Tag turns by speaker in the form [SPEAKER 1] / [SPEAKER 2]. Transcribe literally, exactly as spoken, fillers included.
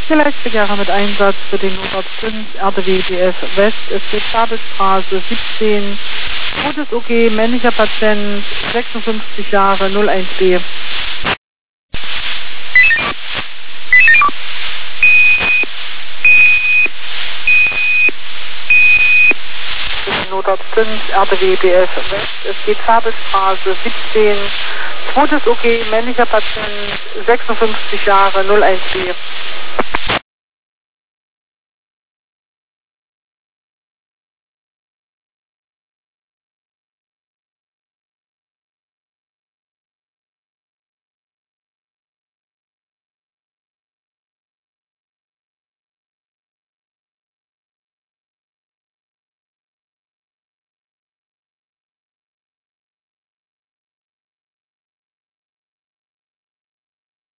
[SPEAKER 1] Gleichverkehrer mit Einsatz für den Notort fünf, R D W B F West, es geht Zabelstraße siebzehn, Todes O G, männlicher Patient, sechsundfünfzig Jahre, null eins B. Notort fünf, R D W B F West, es geht Zabelstraße siebzehn, Todes O G, männlicher Patient, sechsundfünfzig Jahre, null eins B.